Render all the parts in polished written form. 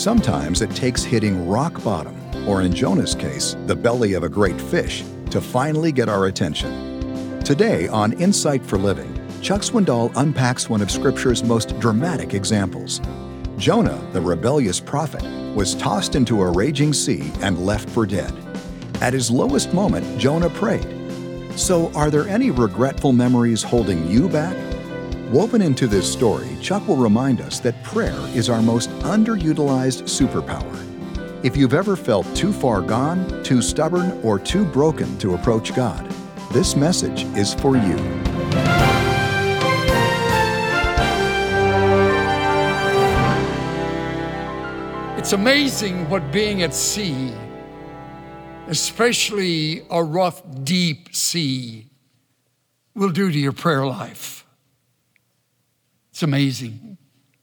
Sometimes it takes hitting rock bottom, or in Jonah's case, the belly of a great fish, to finally get our attention. Today on Insight for Living, Chuck Swindoll unpacks one of Scripture's most dramatic examples. Jonah, the rebellious prophet, was tossed into a raging sea and left for dead. At his lowest moment, Jonah prayed. So, are there any regretful memories holding you back? Woven into this story, Chuck will remind us that prayer is our most underutilized superpower. If you've ever felt too far gone, too stubborn, or too broken to approach God, this message is for you. It's amazing what being at sea, especially a rough, deep sea, will do to your prayer life. It's amazing.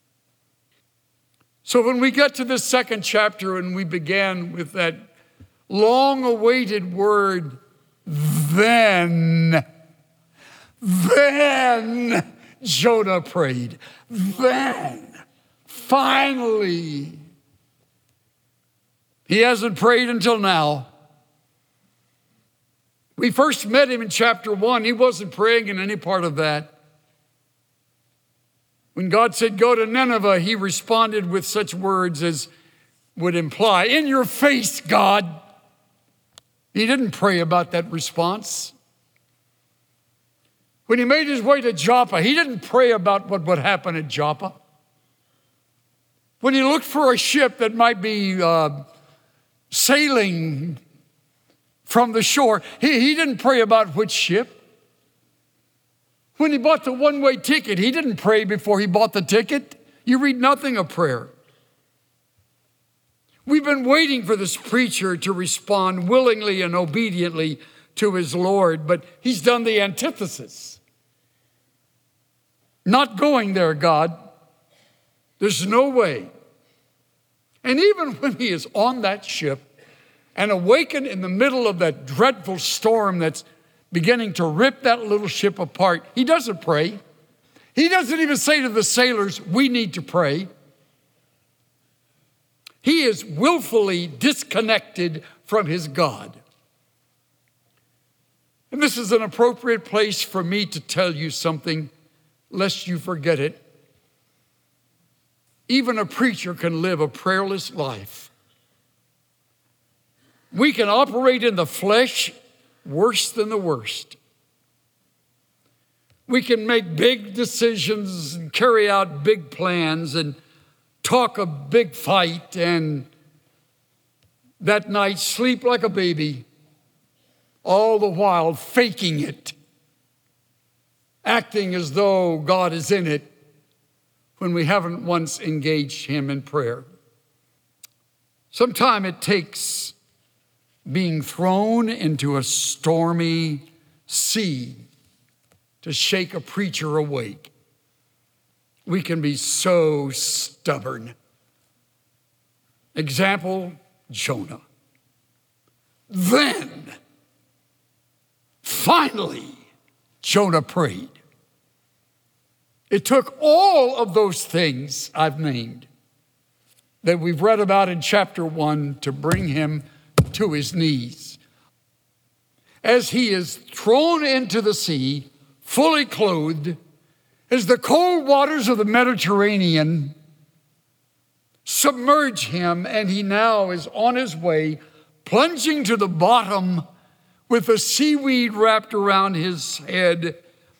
So when we get to this second chapter and we began with that long-awaited word, then Jonah prayed. Then, finally. He hasn't prayed until now. We first met him in chapter 1. He wasn't praying in any part of that. When God said, go to Nineveh, he responded with such words as would imply, in your face, God. He didn't pray about that response. When he made his way to Joppa, he didn't pray about what would happen at Joppa. When he looked for a ship that might be sailing from the shore, he didn't pray about which ship. When he bought the one-way ticket, he didn't pray before he bought the ticket. You read nothing of prayer. We've been waiting for this preacher to respond willingly and obediently to his Lord, but he's done the antithesis. Not going there, God. There's no way. And even when he is on that ship and awakened in the middle of that dreadful storm that's beginning to rip that little ship apart, he doesn't pray. He doesn't even say to the sailors, we need to pray. He is willfully disconnected from his God. And this is an appropriate place for me to tell you something, lest you forget it. Even a preacher can live a prayerless life. We can operate in the flesh worse than the worst. We can make big decisions and carry out big plans and talk a big fight and that night sleep like a baby, all the while faking it, acting as though God is in it when we haven't once engaged him in prayer. Sometimes it takes being thrown into a stormy sea to shake a preacher awake. We can be so stubborn. Example, Jonah. Then, finally, Jonah prayed. It took all of those things I've named that we've read about in chapter 1 to bring him to his knees. As he is thrown into the sea, fully clothed, as the cold waters of the Mediterranean submerge him, and he now is on his way, plunging to the bottom with the seaweed wrapped around his head,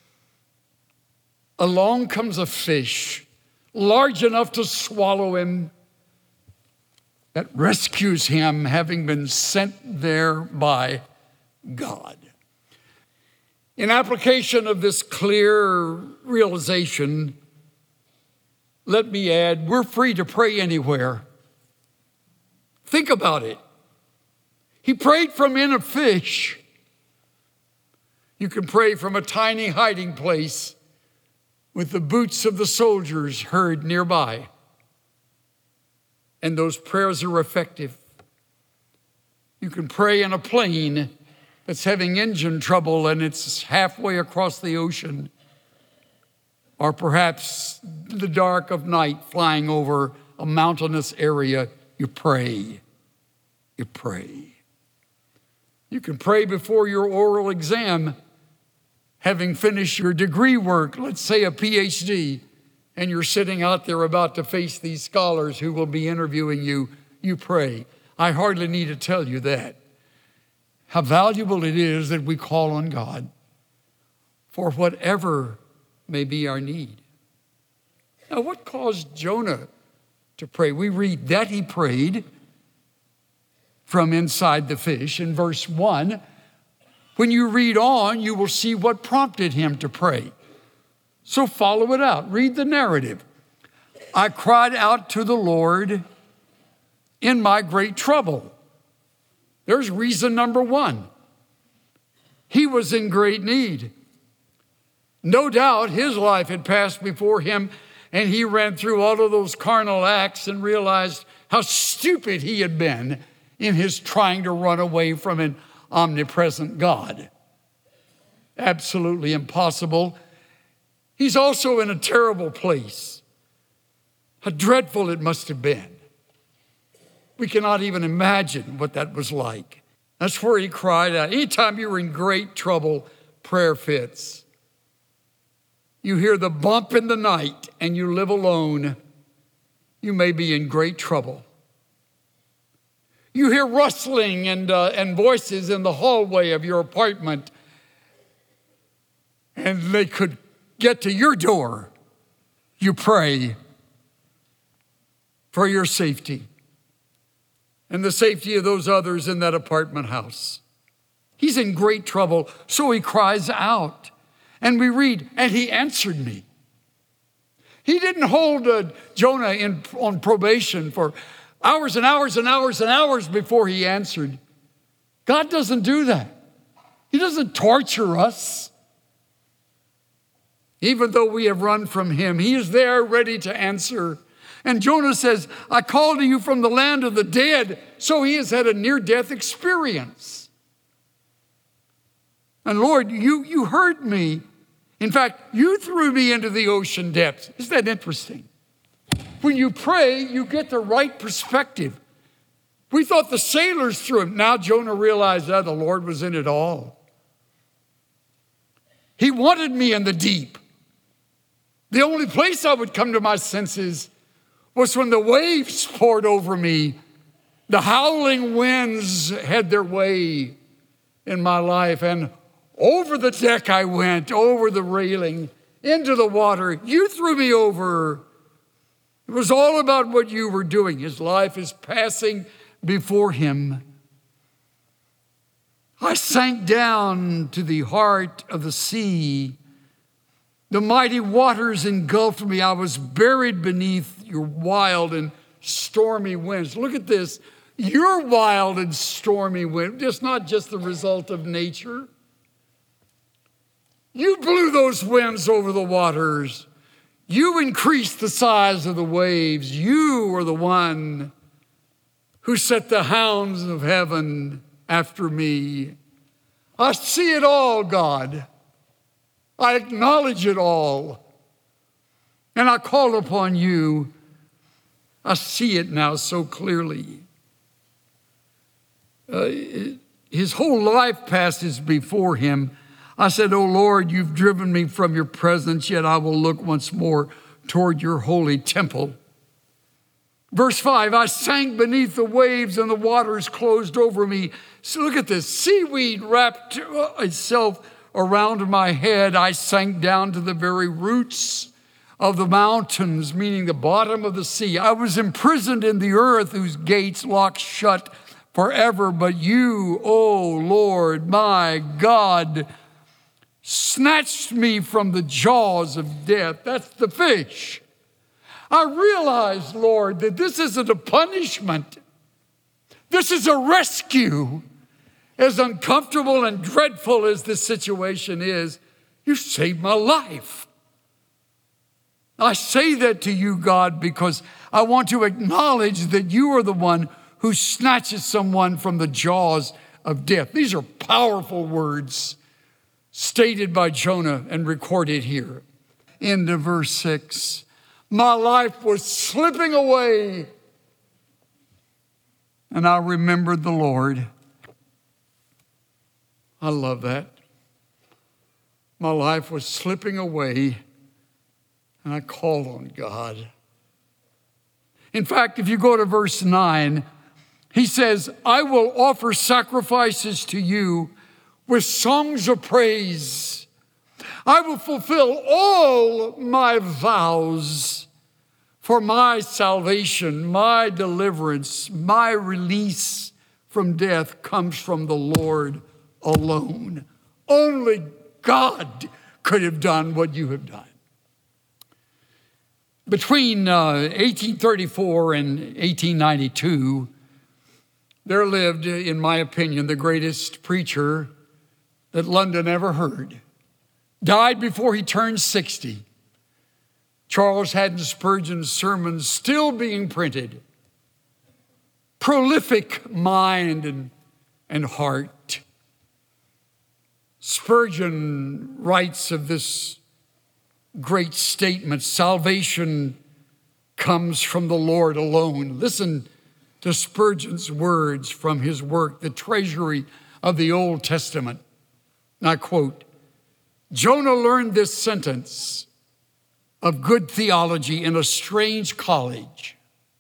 along comes a fish large enough to swallow him, that rescues him, having been sent there by God. In application of this clear realization, let me add, we're free to pray anywhere. Think about it. He prayed from in a fish. You can pray from a tiny hiding place with the boots of the soldiers heard nearby. And those prayers are effective. You can pray in a plane that's having engine trouble and it's halfway across the ocean. Or perhaps the dark of night flying over a mountainous area, you pray. You pray. You can pray before your oral exam, having finished your degree work, let's say a PhD, and you're sitting out there about to face these scholars who will be interviewing you. You pray. I hardly need to tell you that. How valuable it is that we call on God for whatever may be our need. Now, what caused Jonah to pray? We read that he prayed from inside the fish in verse 1. When you read on, you will see what prompted him to pray. So follow it out. Read the narrative. I cried out to the Lord in my great trouble. There's reason number one. He was in great need. No doubt his life had passed before him, and he ran through all of those carnal acts and realized how stupid he had been in his trying to run away from an omnipresent God. Absolutely impossible. He's also in a terrible place. How dreadful it must have been. We cannot even imagine what that was like. That's where he cried out. Anytime you're in great trouble, prayer fits. You hear the bump in the night and you live alone, you may be in great trouble. You hear rustling and voices in the hallway of your apartment, and they could get to your door. You pray for your safety and the safety of those others in that apartment house. He's in great trouble, so he cries out. And we read, and he answered me. He didn't hold Jonah on probation for hours and hours and hours and hours before he answered. God doesn't do that. He doesn't torture us. Even though we have run from him, he is there ready to answer. And Jonah says, I call to you from the land of the dead. So he has had a near-death experience. And Lord, you heard me. In fact, you threw me into the ocean depths. Isn't that interesting? When you pray, you get the right perspective. We thought the sailors threw him. Now Jonah realized that the Lord was in it all. He wanted me in the deep. The only place I would come to my senses was when the waves poured over me. The howling winds had their way in my life, and over the deck I went, over the railing, into the water. You threw me over. It was all about what you were doing. His life is passing before him. I sank down to the heart of the sea. The mighty waters engulfed me. I was buried beneath your wild and stormy winds. Look at this. Your wild and stormy wind. It's not just the result of nature. You blew those winds over the waters. You increased the size of the waves. You are the one who set the hounds of heaven after me. I see it all, God. I acknowledge it all. And I call upon you. I see it now so clearly. His whole life passes before him. I said, "O Lord, you've driven me from your presence, yet I will look once more toward your holy temple." Verse 5, I sank beneath the waves and the waters closed over me. So look at this. Seaweed wrapped itself around my head. I sank down to the very roots of the mountains, meaning the bottom of the sea. I was imprisoned in the earth whose gates locked shut forever. But you, O Lord, my God, snatched me from the jaws of death. That's the fish. I realized, Lord, that this isn't a punishment. This is a rescue. As uncomfortable and dreadful as this situation is, you saved my life. I say that to you, God, because I want to acknowledge that you are the one who snatches someone from the jaws of death. These are powerful words stated by Jonah and recorded here. Into verse 6. My life was slipping away. And I remembered the Lord. I love that. My life was slipping away, and I called on God. In fact, if you go to verse 9, he says, I will offer sacrifices to you with songs of praise. I will fulfill all my vows, for my salvation, my deliverance, my release from death comes from the Lord alone. Only God could have done what you have done. Between 1834 and 1892, there lived, in my opinion, the greatest preacher that London ever heard. Died before he turned 60. Charles Haddon Spurgeon's sermons still being printed. Prolific mind and heart. Spurgeon writes of this great statement, salvation comes from the Lord alone. Listen to Spurgeon's words from his work, The Treasury of the Old Testament. And I quote, Jonah learned this sentence of good theology in a strange college.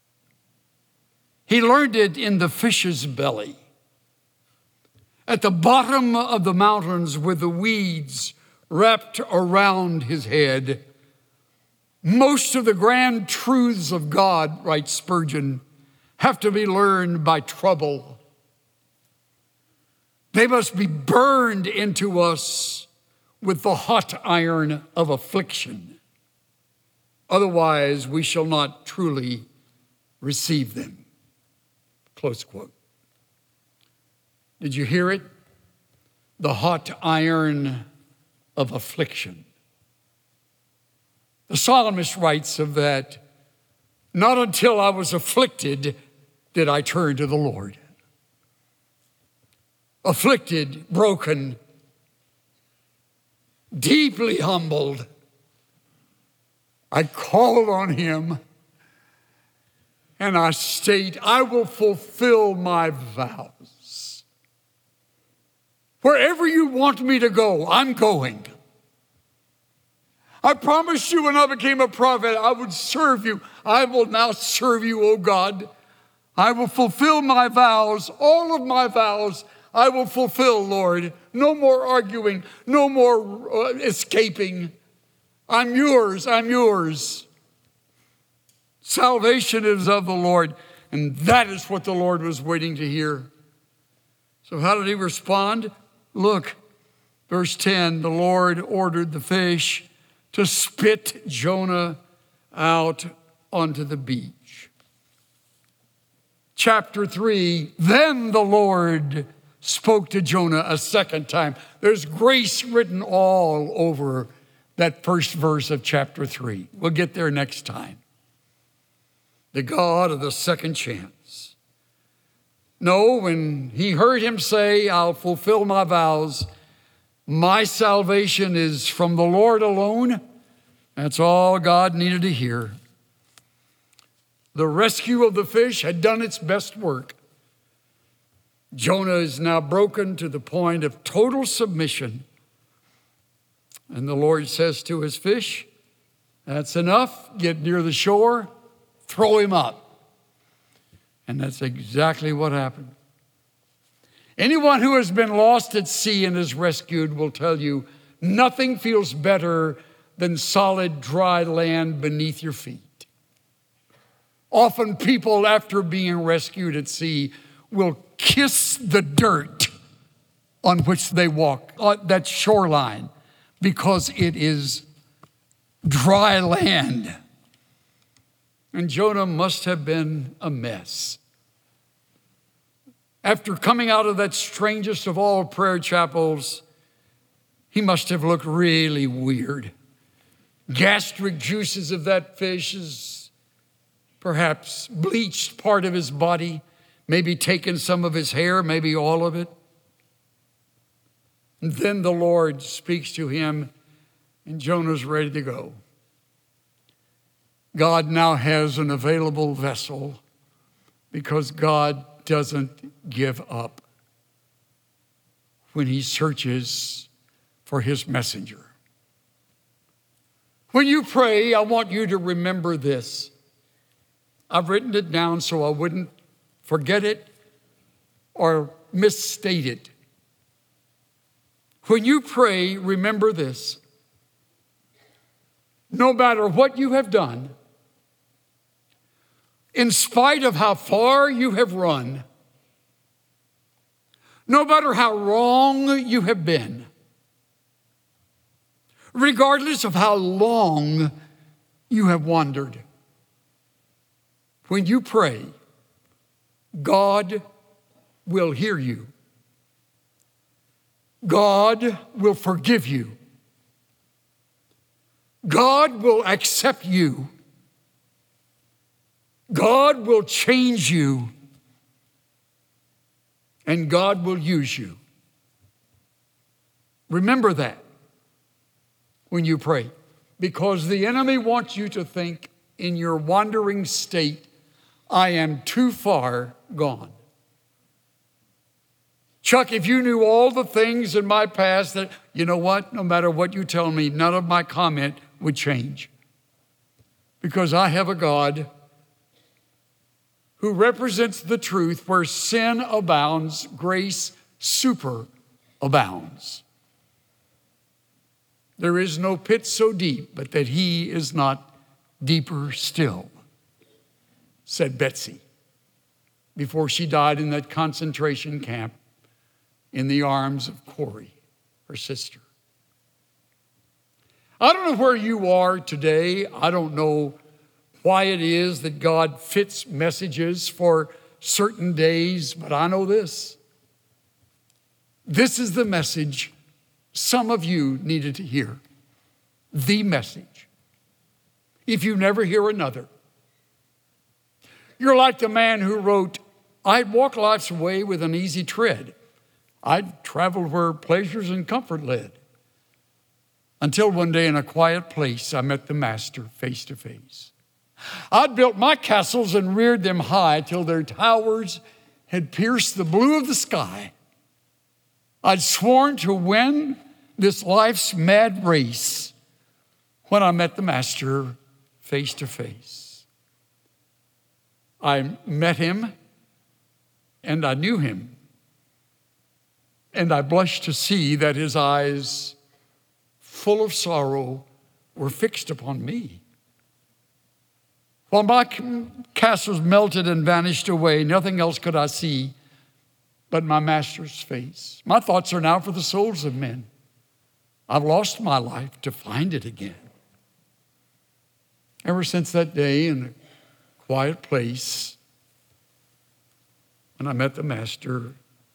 He learned it in the fish's belly. At the bottom of the mountains with the weeds wrapped around his head. Most of the grand truths of God, writes Spurgeon, have to be learned by trouble. They must be burned into us with the hot iron of affliction. Otherwise, we shall not truly receive them. Close quote. Did you hear it? The hot iron of affliction. The psalmist writes of that, not until I was afflicted did I turn to the Lord. Afflicted, broken, deeply humbled, I called on him, and I state, I will fulfill my vows. Wherever you want me to go, I'm going. I promised you when I became a prophet, I would serve you. I will now serve you, O God. I will fulfill my vows, all of my vows I will fulfill, Lord. No more arguing, no more escaping. I'm yours, I'm yours. Salvation is of the Lord, and that is what the Lord was waiting to hear. So how did he respond? Look, verse 10, the Lord ordered the fish to spit Jonah out onto the beach. Chapter 3, then the Lord spoke to Jonah a second time. There's grace written all over that first verse of chapter 3. We'll get there next time. The God of the second chance. No, when he heard him say, I'll fulfill my vows, my salvation is from the Lord alone, that's all God needed to hear. The rescue of the fish had done its best work. Jonah is now broken to the point of total submission. And the Lord says to his fish, that's enough, get near the shore, throw him up. And that's exactly what happened. Anyone who has been lost at sea and is rescued will tell you, nothing feels better than solid, dry land beneath your feet. Often people, after being rescued at sea, will kiss the dirt on which they walk, that shoreline, because it is dry land. And Jonah must have been a mess. After coming out of that strangest of all prayer chapels, he must have looked really weird. Gastric juices of that fish has perhaps bleached part of his body, maybe taken some of his hair, maybe all of it. And then the Lord speaks to him, and Jonah's ready to go. God now has an available vessel because God doesn't give up when he searches for his messenger. When you pray, I want you to remember this. I've written it down so I wouldn't forget it or misstate it. When you pray, remember this. No matter what you have done, in spite of how far you have run, no matter how wrong you have been, regardless of how long you have wandered, when you pray, God will hear you. God will forgive you. God will accept you. God will change you. And God will use you. Remember that when you pray, because the enemy wants you to think in your wandering state, I am too far gone. Chuck, if you knew all the things in my past that, you know what, no matter what you tell me, none of my comment would change. Because I have a God who represents the truth where sin abounds, grace superabounds. There is no pit so deep, but that he is not deeper still, said Betsy before she died in that concentration camp in the arms of Corrie, her sister. I don't know where you are today. I don't know why it is that God fits messages for certain days, but I know this. This is the message some of you needed to hear. The message. If you never hear another. You're like the man who wrote, I'd walk life's way with an easy tread. I'd traveled where pleasures and comfort led. Until one day in a quiet place, I met the Master face to face. I'd built my castles and reared them high till their towers had pierced the blue of the sky. I'd sworn to win this life's mad race when I met the Master face to face. I met him and I knew him. And I blushed to see that his eyes, full of sorrow, were fixed upon me. While my castles melted and vanished away, nothing else could I see but my Master's face. My thoughts are now for the souls of men. I've lost my life to find it again. Ever since that day in a quiet place, when I met the Master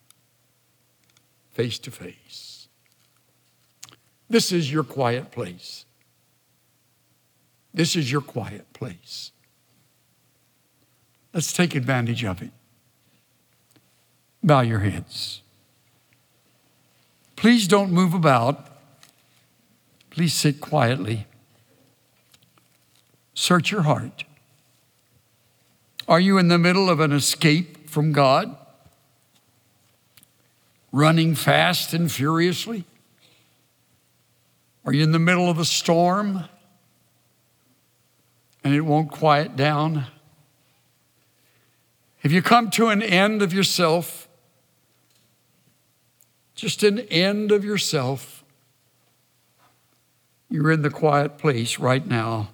face to face. This is your quiet place. This is your quiet place. Let's take advantage of it. Bow your heads. Please don't move about. Please sit quietly. Search your heart. Are you in the middle of an escape from God? Running fast and furiously? Are you in the middle of a storm and it won't quiet down? Have you come to an end of yourself? Just an end of yourself? You're in the quiet place right now.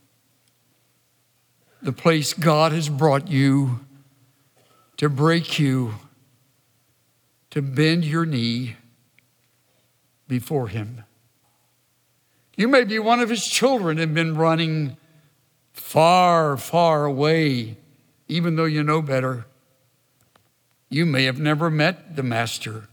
The place God has brought you to break you, to bend your knee before him. You may be one of his children and been running far, far away, even though you know better. You may have never met the Master.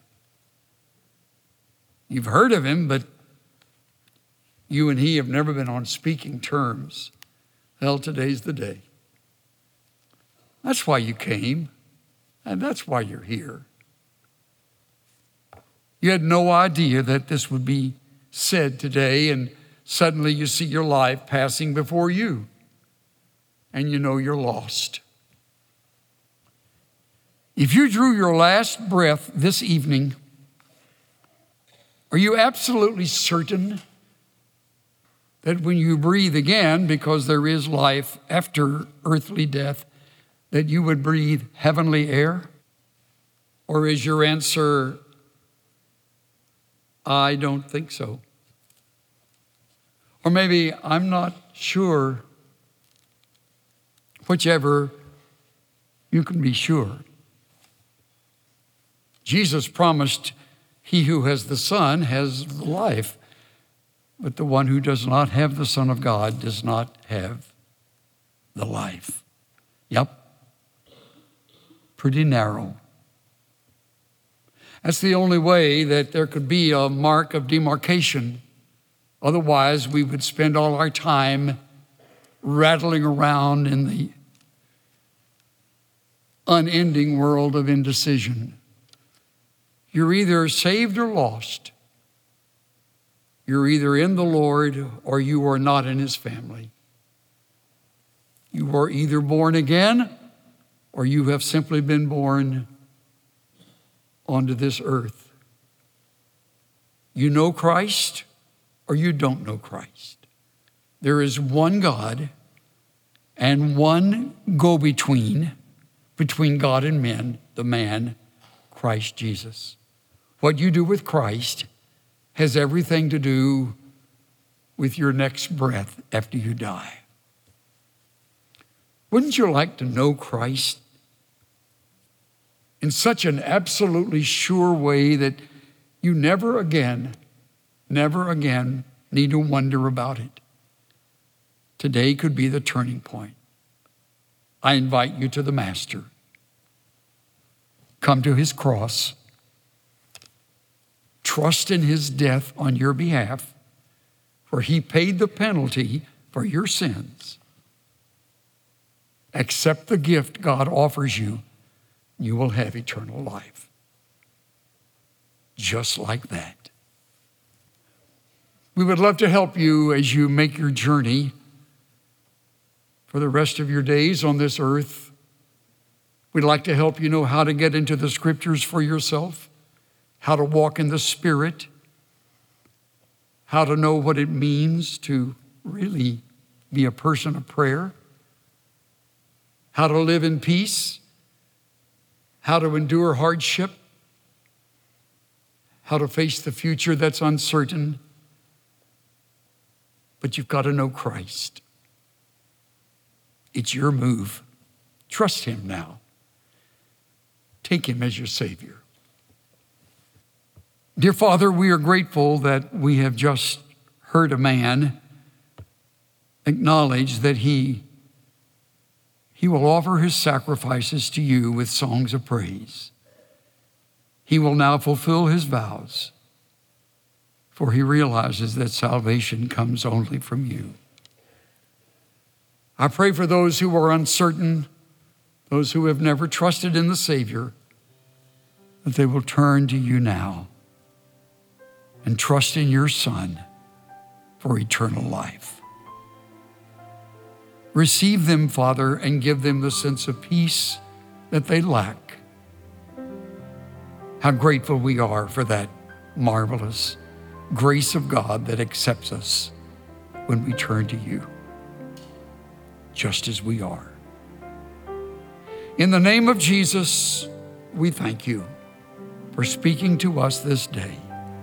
You've heard of him, but you and he have never been on speaking terms. Well, today's the day. That's why you came, and that's why you're here. You had no idea that this would be said today, and suddenly you see your life passing before you. and you know you're lost. If you drew your last breath this evening, are you absolutely certain that when you breathe again, because there is life after earthly death, that you would breathe heavenly air? Or is your answer, I don't think so? Or maybe, I'm not sure. Whichever, you can be sure. Jesus promised, he who has the Son has life, but the one who does not have the Son of God does not have the life. Yep, pretty narrow. That's the only way that there could be a mark of demarcation. Otherwise, we would spend all our time rattling around in the unending world of indecision. You're either saved or lost. You're either in the Lord or you are not in his family. You are either born again or you have simply been born onto this earth. You know Christ or you don't know Christ. There is one God and one go-between between God and men, the man, Christ Jesus. What you do with Christ has everything to do with your next breath after you die. Wouldn't you like to know Christ in such an absolutely sure way that you never again need to wonder about it? Today could be the turning point. I invite you to the Master. Come to his cross. Trust in his death on your behalf, for he paid the penalty for your sins. Accept the gift God offers you. You will have eternal life. Just like that. We would love to help you as you make your journey for the rest of your days on this earth. We'd like to help you know how to get into the scriptures for yourself, how to walk in the Spirit, how to know what it means to really be a person of prayer, how to live in peace, how to endure hardship, how to face the future that's uncertain. But you've got to know Christ. It's your move. Trust him now. Take him as your Savior. Dear Father, we are grateful that we have just heard a man acknowledge that he will offer his sacrifices to you with songs of praise. He will now fulfill his vows, for he realizes that salvation comes only from you. I pray for those who are uncertain, those who have never trusted in the Savior, that they will turn to you now and trust in your Son for eternal life. Receive them, Father, and give them the sense of peace that they lack. How grateful we are for that marvelous grace of God that accepts us when we turn to you, just as we are. In the name of Jesus, we thank you for speaking to us this day.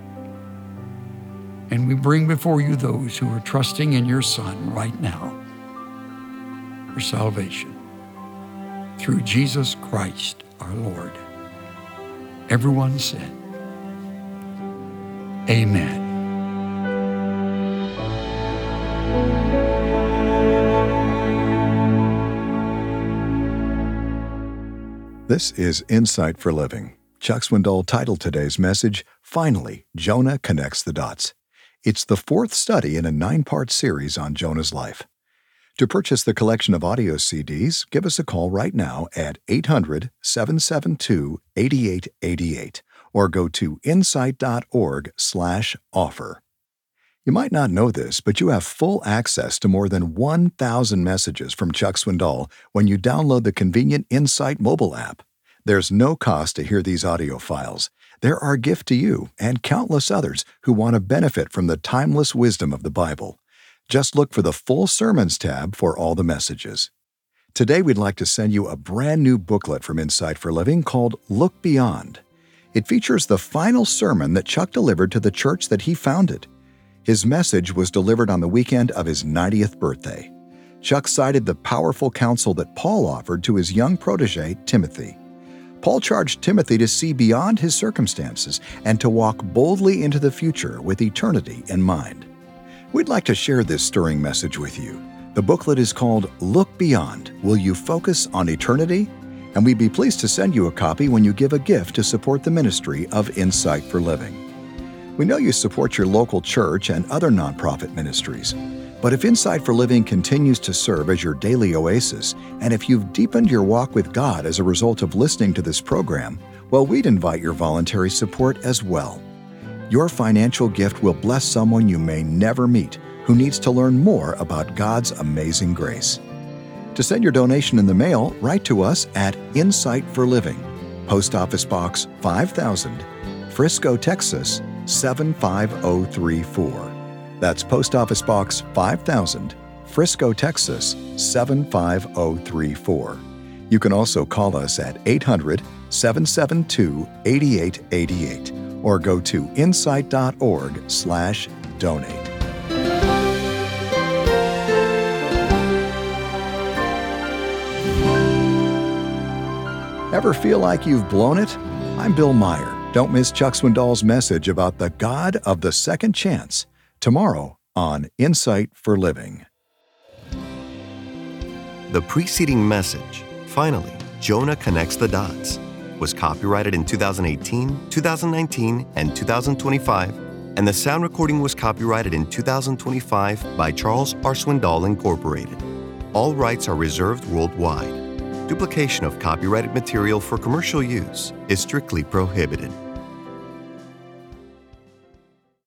And we bring before you those who are trusting in your Son right now for salvation through Jesus Christ our Lord. Everyone said, Amen. This is Insight for Living. Chuck Swindoll titled today's message, Finally, Jonah Connects the Dots. It's the fourth study in a 9-part series on Jonah's life. To purchase the collection of audio CDs, give us a call right now at 800-772-8888 or go to insight.org/offer. You might not know this, but you have full access to more than 1,000 messages from Chuck Swindoll when you download the convenient Insight mobile app. There's no cost to hear these audio files. They're our gift to you and countless others who want to benefit from the timeless wisdom of the Bible. Just look for the Full Sermons tab for all the messages. Today, we'd like to send you a brand new booklet from Insight for Living called Look Beyond. It features the final sermon that Chuck delivered to the church that he founded. His message was delivered on the weekend of his 90th birthday. Chuck cited the powerful counsel that Paul offered to his young protege, Timothy. Paul charged Timothy to see beyond his circumstances and to walk boldly into the future with eternity in mind. We'd like to share this stirring message with you. The booklet is called Look Beyond. Will you focus on eternity? And we'd be pleased to send you a copy when you give a gift to support the ministry of Insight for Living. We know you support your local church and other nonprofit ministries. But if Insight for Living continues to serve as your daily oasis, and if you've deepened your walk with God as a result of listening to this program, well, we'd invite your voluntary support as well. Your financial gift will bless someone you may never meet who needs to learn more about God's amazing grace. To send your donation in the mail, write to us at Insight for Living, Post Office Box 5000, Frisco, Texas 75034. That's Post Office Box 5000, Frisco, Texas 75034. You can also call us at 800-772-8888 or go to insight.org/donate. Ever feel like you've blown it? I'm Bill Meyer. Don't miss Chuck Swindoll's message about the God of the second chance tomorrow on Insight for Living. The preceding message, Finally, Jonah Connects the Dots, was copyrighted in 2018, 2019, and 2025, and the sound recording was copyrighted in 2025 by Charles R. Swindoll Incorporated. All rights are reserved worldwide. Duplication of copyrighted material for commercial use is strictly prohibited.